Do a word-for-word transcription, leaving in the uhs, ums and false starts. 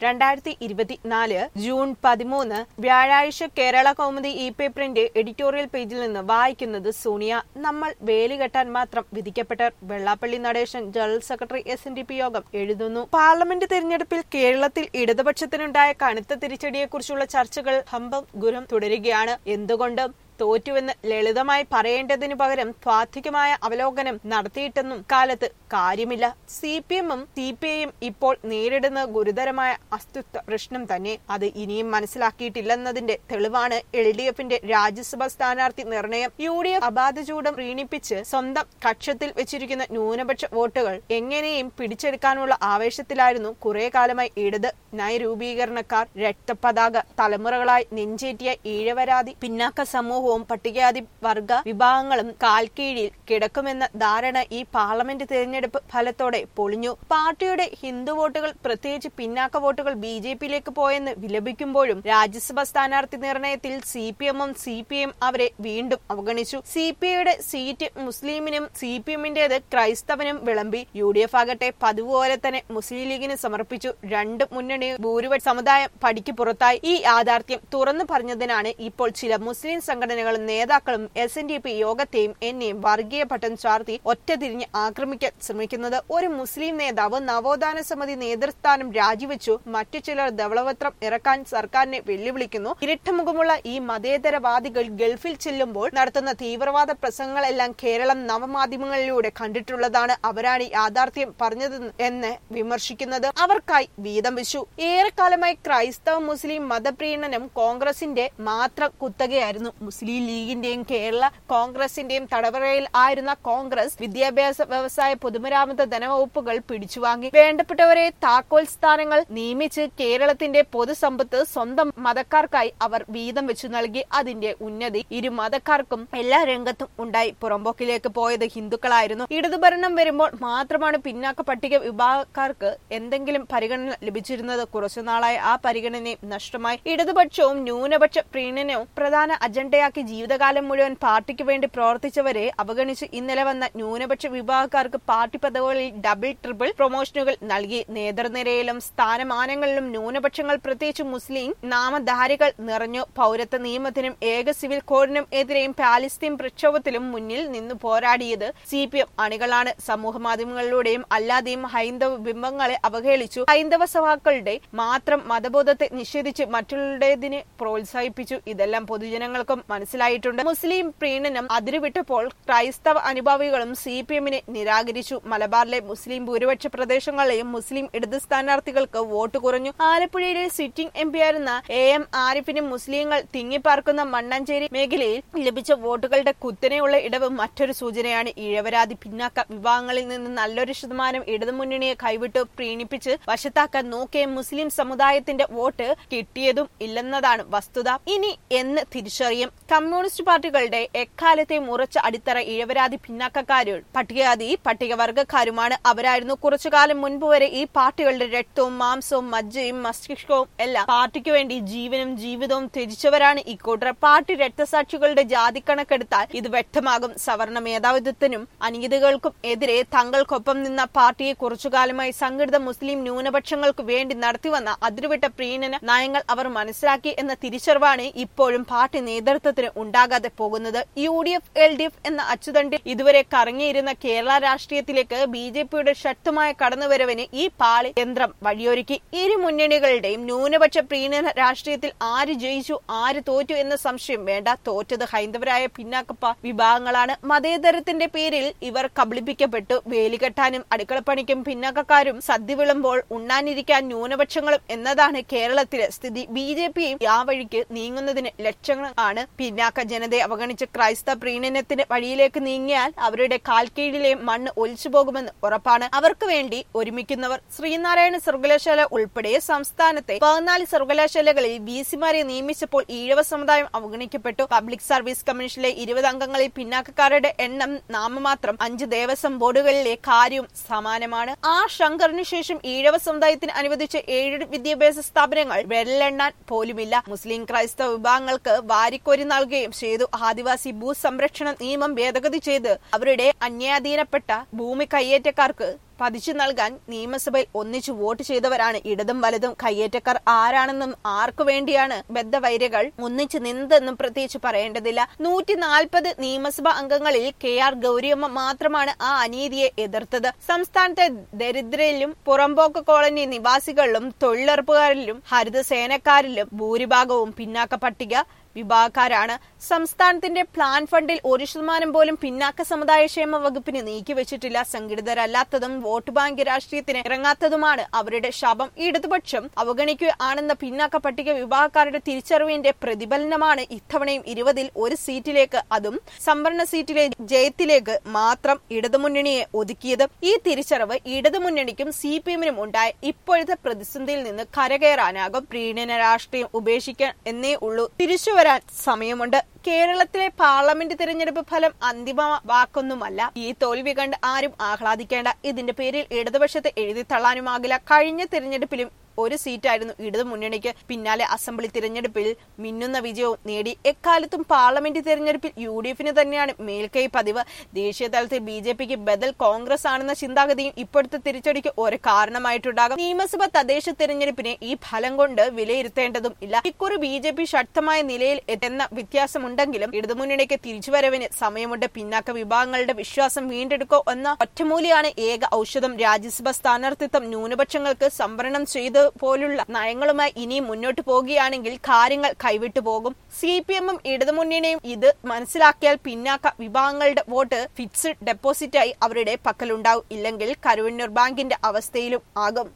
രണ്ടായിരത്തി ഇരുപത്തിനാല് ജൂൺ പതിമൂന്ന് വ്യാഴാഴ്ച കേരള കൗമുദി ഇ പേപ്പറിന്റെ എഡിറ്റോറിയൽ പേജിൽ നിന്ന് വായിക്കുന്നത് സോണിയ. നമ്മൾ വേലികെട്ടാൻ മാത്രം വിധിക്കപ്പെട്ടവർ. Vellappally Natesan general secretary S N D P യോഗം എഴുതുന്നു. പാർലമെന്റ് തെരഞ്ഞെടുപ്പിൽ കേരളത്തിൽ ഇടതുപക്ഷത്തിനുണ്ടായ കനത്ത തിരിച്ചടിയെക്കുറിച്ചുള്ള ചർച്ചകൾ ഹംബം ഗുരം തുടരുകയാണ്. എന്തുകൊണ്ട് തോറ്റുവെന്ന് ലളിതമായി പറയേണ്ടതിനു പകരം താത്വികമായ അവലോകനം നടത്തിയിട്ടെന്നും കാലത്ത് കാര്യമില്ല. സി പി എമ്മും സി പി ഐയും ഇപ്പോൾ നേരിടുന്ന ഗുരുതരമായ അസ്തിത്വ പ്രശ്നം തന്നെ. അത് ഇനിയും മനസ്സിലാക്കിയിട്ടില്ലെന്നതിന്റെ തെളിവാണ് എൽ ഡി എഫിന്റെ രാജ്യസഭാ സ്ഥാനാർത്ഥി നിർണയം. യു ഡി എഫ് അബാധചൂടം പ്രീണിപ്പിച്ച് സ്വന്തം കക്ഷത്തിൽ വെച്ചിരിക്കുന്ന ന്യൂനപക്ഷ വോട്ടുകൾ എങ്ങനെയും പിടിച്ചെടുക്കാനുള്ള ആവേശത്തിലായിരുന്നു കുറെ കാലമായി ഇടത് നയരൂപീകരണക്കാർ. രക്തപതാക തലമുറകളായി നെഞ്ചേറ്റിയ ഈഴവരാതി പിന്നാക്ക സമൂഹവും പട്ടികജാതി വർഗ വിഭാഗങ്ങളും കാൽക്കീഴിൽ കിടക്കുമെന്ന ധാരണ ഈ പാർലമെന്റ് തെരഞ്ഞെടുപ്പ് ഫലത്തോടെ പൊളിഞ്ഞു. പാർട്ടിയുടെ ഹിന്ദു വോട്ടുകൾ, പ്രത്യേകിച്ച് പിന്നാക്ക വോട്ടുകൾ ബി ജെ പിയിലേക്ക് പോയെന്ന് വിലപിക്കുമ്പോഴും രാജ്യസഭാ സ്ഥാനാർത്ഥി നിർണയത്തിൽ സി പി എമ്മും സി പി ഐയും അവരെ വീണ്ടും അവഗണിച്ചു. സി പി ഐയുടെ സീറ്റ് മുസ്ലിമിനും സി പി എമ്മിന്റേത് ക്രൈസ്തവനും വിളമ്പി. യു ഡി എഫ് ആകട്ടെ പതിവ് പോലെ തന്നെ മുസ്ലിം ലീഗിന് സമർപ്പിച്ചു. രണ്ട് മുന്നണി ഭൂരിപക്ഷ സമുദായം പടിക്ക് പുറത്തായി. ഈ യാഥാർത്ഥ്യം തുറന്നു പറഞ്ഞതിനാണ് ഇപ്പോൾ ചില മുസ്ലിം സംഘടനകളും നേതാക്കളും എസ് എൻ ഡി പി യോഗത്തെയും എന്നെയും വർഗീയ പട്ടം ചാർത്തി ഒറ്റതിരിഞ്ഞ് ആക്രമിക്കാൻ ശ്രമിക്കുന്നത്. ഒരു മുസ്ലിം നേതാവ് നവോത്ഥാന സമിതി നേതൃസ്ഥാനം രാജിവെച്ചു. മറ്റു ചിലർ ധവളപത്രം ഇറക്കാൻ സർക്കാരിനെ വെല്ലുവിളിക്കുന്നു. ഇരട്ടമുഖമുള്ള ഈ മതേതരവാദികൾ ഗൾഫിൽ ചെല്ലുമ്പോൾ നടത്തുന്ന തീവ്രവാദ പ്രസംഗങ്ങളെല്ലാം കേരളം നവമാധ്യമങ്ങളിലൂടെ കണ്ടിട്ടുള്ളതാണ്. അവരാണ് യാഥാർത്ഥ്യം പറഞ്ഞത് എന്ന് വിമർശിക്കുന്നത് അവർക്കായി വീതം വെച്ചു. ഏറെക്കാലമായി ക്രൈസ്തവ മുസ്ലിം മതപ്രീണനം കോൺഗ്രസിന്റെ മാത്രം കുത്തകയായിരുന്നു. മുസ്ലിം ലീഗിന്റെയും കേരള കോൺഗ്രസിന്റെയും തടവറയിൽ ആയിരുന്ന കോൺഗ്രസ് വിദ്യാഭ്യാസ, വ്യവസായ, പൊതുമരാമത്ത്, ധനവകുപ്പുകൾ പിടിച്ചുവാങ്ങി. വേണ്ടപ്പെട്ടവരെ താക്കോൽ സ്ഥാനങ്ങൾ നിയമിച്ച് കേരളത്തിന്റെ പൊതുസമ്പത്ത് സ്വന്തം മതക്കാർക്കായി അവർ വീതം വെച്ചു നൽകി. അതിന്റെ ഉന്നതി ഇരു മതക്കാർക്കും എല്ലാ രംഗത്തും ഉണ്ടായി. പുറമ്പോക്കിലേക്ക് പോയത് ഹിന്ദുക്കളായിരുന്നു. ഇടതുഭരണം വരുമ്പോൾ മാത്രമാണ് പിന്നാക്ക പട്ടിക വിഭാഗക്കാർക്ക് എന്തെങ്കിലും പരിഗണന ലഭിച്ചിരുന്നത്. കുറച്ചുനാളായി ആ പരിഗണനയും നഷ്ടമായി. ഇടതുപക്ഷവും ന്യൂനപക്ഷ പ്രീണനവും പ്രധാന അജണ്ടയാക്കി ജീവിതകാലം മുഴുവൻ പാർട്ടിക്ക് വേണ്ടി പ്രവർത്തിച്ചവരെ അവഗണിച്ച് ഇന്നലെ വന്ന ന്യൂനപക്ഷ വിഭാഗക്കാർക്ക് പാർട്ടി പദവികളിൽ ഡബിൾ ട്രിപ്പിൾ പ്രൊമോഷനുകൾ നൽകി. നേതൃനിരയിലും സ്ഥാനമാനങ്ങളിലും ന്യൂനപക്ഷങ്ങൾ, പ്രത്യേകിച്ച് മുസ്ലിം നാമധാരികൾ നിറഞ്ഞു. പൗരത്വ നിയമത്തിനും ഏക സിവിൽ കോഡിനും എതിരെയും പാലസ്തീൻ പ്രക്ഷോഭത്തിലും മുന്നിൽ നിന്ന് പോരാടിയത് സി പി എം അണികളാണ്. സമൂഹ മാധ്യമങ്ങളിലൂടെയും അല്ലാതെയും ഹൈന്ദവ ബിംബങ്ങളെ അവഹേളിച്ചു. ഹൈന്ദവ സഭാക്കളുടെ മാത്രം മതബോധത്തെ നിഷേധിച്ച് മറ്റുള്ളതിനെ പ്രോത്സാഹിപ്പിച്ചു. ഇതെല്ലാം പൊതുജനങ്ങൾക്കും മനസ്സിലായിട്ടുണ്ട്. മുസ്ലിം പ്രീണനം അതിരുവിട്ടപ്പോൾ ക്രൈസ്തവ അനുഭാവികളും സി പി എമ്മിനെ നിരാകരിച്ചു. മലബാറിലെ മുസ്ലിം ഭൂരിപക്ഷ പ്രദേശങ്ങളിലെയും മുസ്ലിം ഇടത് സ്ഥാനാർത്ഥികൾക്ക് വോട്ട് കുറഞ്ഞു. ആലപ്പുഴയിലെ സിറ്റിംഗ് എം പി ആയിരുന്ന എ എം ആരിഫിനും മുസ്ലിങ്ങൾ തിങ്ങിപ്പാർക്കുന്ന മണ്ണഞ്ചേരി മേഖലയിൽ ലഭിച്ച വോട്ടുകളുടെ കുത്തനെയുള്ള ഇടവ് മറ്റൊരു സൂചനയാണ്. ഇഴവരാതി പിന്നാക്ക വിഭാഗങ്ങളിൽ നിന്ന് നല്ലൊരു ശതമാനം ഇടതുമുന്നണിയെ കൈവിട്ട് പ്രീണിപ്പിച്ച് വശത്താക്കാൻ നോക്കിയ മുസ്ലിം സമുദായത്തിന്റെ വോട്ട് കിട്ടിയതും ഇല്ലെന്നതാണ് വസ്തുത. ഇനി എന്ന് തിരിച്ചറിയും. കമ്മ്യൂണിസ്റ്റ് പാർട്ടികളുടെ എക്കാലത്തെയും ഉറച്ച അടിത്തറ ഇഴവരാതി പിന്നാക്കക്കാരും പട്ടികജാതി പട്ടികവർഗക്കാരുമാണ്. അവരായിരുന്നു കുറച്ചുകാലം മുൻപ് വരെ ഈ പാർട്ടികളുടെ രക്തവും മാംസവും മജ്ജയും മസ്തിഷ്കവും എല്ലാം പാർട്ടിക്ക് വേണ്ടി ജീവനും ജീവിതവും ത്യജിച്ചവരാണ് ഇക്കൂട്ടർ. പാർട്ടി രക്തസാക്ഷികളുടെ ജാതി കണക്കെടുത്താൽ ഇത് വ്യക്തമാകും. സവർണ മേധാവിത്വത്തിനും അനീതികൾക്കും എതിരെ തങ്ങൾക്കൊപ്പം നിന്ന പാർട്ടിയെ കുറച്ചുകാലമായി സംഘടിത മുസ്ലിം ന്യൂനപക്ഷങ്ങൾക്ക് വേണ്ടി നടത്തിവന്ന അതിരുവിട്ട പ്രീണന നയങ്ങൾ അവർ മനസ്സിലാക്കി എന്ന തിരിച്ചറിവാണ് ഇപ്പോഴും പാർട്ടി നേതൃത്വത്തിന് ഉണ്ടാകാതെ പോകുന്നത്. U D F L D F എന്ന അച്ചുതണ്ടിൽ ഇതുവരെ കറങ്ങിയിരുന്ന കേരള രാഷ്ട്രീയത്തിലേക്ക് ബി ജെ പിയുടെ ശക്തമായ കടന്നുവരവിന് ഈ പാളി യന്ത്രം വഴിയൊരുക്കി. ഇരു മുന്നണികളുടെയും ന്യൂനപക്ഷ പ്രീണന രാഷ്ട്രീയത്തിൽ ആര് ജയിച്ചു ആര് തോറ്റു എന്ന സംശയം വേണ്ട. തോറ്റത് ഹൈന്ദവരായ പിന്നാക്ക വിഭാഗങ്ങളാണ്. മതേതരത്തിന്റെ പേരിൽ ഇവർ കബളിപ്പിക്കപ്പെട്ടു. വേലികെട്ടാനും അടുക്കളപ്പണിക്കും പിന്നാക്കക്കാരും സദ്യ വിളുമ്പോൾ ഉണ്ണാനിരിക്കാൻ ന്യൂനപക്ഷങ്ങളും എന്നതാണ് കേരളത്തിലെ സ്ഥിതി. ബി ജെ പിയും ആ വഴിക്ക് നീങ്ങുന്നതിന് ലക്ഷങ്ങൾ ആണ്. പിന്നാക്ക ജനതയെ അവഗണിച്ച് ക്രൈസ്തവ പ്രീണനത്തിന്റെ വഴിയിലേക്ക് നീങ്ങിയാൽ അവരുടെ കാൽക്കീഴിലെ മണ്ണ് ഒലിച്ചു പോകുമെന്ന് ഉറപ്പാണ്. അവർക്ക് വേണ്ടി ഒരുമിക്കുന്നവർ. ശ്രീനാരായണ സർവകലാശാല ഉൾപ്പെടെ സംസ്ഥാനത്തെ പതിനാല് സർവകലാശാലകളിൽ വി സിമാരെ നിയമിച്ചപ്പോൾ ഈഴവ സമുദായം അവഗണിക്കപ്പെട്ടു. പബ്ലിക് സർവീസ് കമ്മീഷനിലെ ഇരുപത് അംഗങ്ങളിൽ പിന്നാക്കക്കാരുടെ എണ്ണം നാമമാത്രം. അഞ്ച് ദേവസ്വം ബോർഡുകളിലെ കാര്യവും സമാനമാണ്. ആർ ശങ്കറിനു ശേഷം ഈഴവ സമുദായത്തിന് അനുവദിച്ച ഏഴ് വിദ്യാഭ്യാസ സ്ഥാപനങ്ങൾ വിരലെണ്ണാൻ പോലുമില്ല. മുസ്ലിം ക്രൈസ്തവ വിഭാഗങ്ങൾക്ക് വാരിക്കോരി നൽകുകയും ചെയ്തു. ആദിവാസി ഭൂസംരക്ഷണ നിയമം ഭേദഗതി ചെയ്ത് അവരുടെ അന്യാധീനപ്പെട്ട ഭൂമി കയ്യേറ്റക്കാർക്ക് പതിച്ചു നൽകാൻ നിയമസഭയിൽ ഒന്നിച്ചു വോട്ട് ചെയ്തവരാണ് ഇടതും വലതും. കയ്യേറ്റക്കാർ ആരാണെന്നും ആർക്കു വേണ്ടിയാണ് ബദ്ധവൈരികൾ ഒന്നിച്ചു നിന്നതെന്നും പ്രത്യേകിച്ച് പറയേണ്ടതില്ല. നൂറ്റി നാൽപ്പത് നിയമസഭാ അംഗങ്ങളിൽ കെ ആർ ഗൗരിയമ്മ മാത്രമാണ് ആ അനീതിയെ എതിർത്തത്. സംസ്ഥാനത്തെ ദരിദ്രരിലും പുറമ്പോക്ക് കോളനി നിവാസികളിലും തൊഴിലുറപ്പുകാരിലും ഹരിതസേനക്കാരിലും ഭൂരിഭാഗവും പിന്നാക്ക പട്ടിക വിഭാഗക്കാരാണ്. സംസ്ഥാനത്തിന്റെ പ്ലാൻ ഫണ്ടിൽ ഒരു ശതമാനം പോലും പിന്നാക്ക സമുദായ ക്ഷേമ വകുപ്പിന് നീക്കിവെച്ചിട്ടില്ല. സംഘടിതരല്ലാത്തതും വോട്ട് ബാങ്ക് രാഷ്ട്രീയത്തിന് ഇറങ്ങാത്തതുമാണ് അവരുടെ ശാപം. ഇടതുപക്ഷം അവഗണിക്കുകയാണെന്ന പിന്നാക്ക പട്ടിക വിഭാഗക്കാരുടെ തിരിച്ചറിവിന്റെ പ്രതിഫലനമാണ് ഇത്തവണയും ഇരുപതിൽ ഒരു സീറ്റിലേക്ക്, അതും സംവരണ സീറ്റിലെ ജയത്തിലേക്ക് മാത്രം ഇടതുമുന്നണിയെ ഒതുക്കിയത്. ഈ തിരിച്ചറിവ് ഇടതുമുന്നണിക്കും സി പി എമ്മിനും ഉണ്ടായ ഇപ്പോഴത്തെ പ്രതിസന്ധിയിൽ നിന്ന് കരകയറാനാകും. പ്രീണന രാഷ്ട്രീയം ഉപേക്ഷിക്കാൻ എന്നേ ഉള്ളൂ. തിരിച്ചു വരാൻ സമയമുണ്ട്. കേരളത്തിലെ പാർലമെന്റ് തിരഞ്ഞെടുപ്പ് ഫലം അന്തിമ വാക്കൊന്നുമല്ല. ഈ തോൽവി കണ്ട് ആരും ആഹ്ലാദിക്കേണ്ട. ഇതിന്റെ പേരിൽ ഇടതുപക്ഷത്തെ എഴുതി തള്ളാനുമാകില്ല. കഴിഞ്ഞ തിരഞ്ഞെടുപ്പിലും ഒരു സീറ്റായിരുന്നു ഇടതു മുന്നണിക്ക്. പിന്നാലെ അസംബ്ലി തിരഞ്ഞെടുപ്പിൽ മിന്നുന്ന വിജയവും നേടി. എക്കാലത്തും പാർലമെന്റ് തിരഞ്ഞെടുപ്പിൽ യു ഡി എഫിന് തന്നെയാണ് മേൽക്കൈ പതിവ്. ദേശീയ തലത്തിൽ ബി ജെ പിക്ക് ബദൽ കോൺഗ്രസ് ആണെന്ന ചിന്താഗതിയും ഇപ്പോഴത്തെ തിരിച്ചടിക്ക് ഒരു കാരണമായിട്ടുണ്ടാകും. നിയമസഭ തദ്ദേശ തിരഞ്ഞെടുപ്പിനെ ഈ ഫലം കൊണ്ട് വിലയിരുത്തേണ്ടതും ഇല്ല. ഇക്കുറി ബി ജെ പി ശക്തമായ നിലയിൽ എത്തുന്ന വ്യത്യാസമുണ്ടെങ്കിലും ഇടതുമുന്നണിക്ക് തിരിച്ചുവരവിന് സമയമുണ്ട്. പിന്നാക്ക വിഭാഗങ്ങളുടെ വിശ്വാസം വീണ്ടെടുക്കോ എന്ന ഒറ്റമൂലിയാണ് ഏക ഔഷധം. രാജ്യസഭാ സ്ഥാനാർത്ഥിത്വം ന്യൂനപക്ഷങ്ങൾക്ക് സംവരണം ചെയ്ത് പോലുള്ള നയങ്ങളുമായി ഇനി മുന്നോട്ട് പോകുകയാണെങ്കിൽ കാര്യങ്ങൾ കൈവിട്ടു പോകും. സി പി എമ്മും ഇടതുമുന്നണിയും ഇത് മനസ്സിലാക്കിയാൽ പിന്നാക്ക വിഭാഗങ്ങളുടെ വോട്ട് ഫിക്സ്ഡ് ഡെപ്പോസിറ്റായി അവരുടെ പക്കലുണ്ടാവും. ഇല്ലെങ്കിൽ കരുവന്നൂർ ബാങ്കിന്റെ അവസ്ഥയിലും ആകും.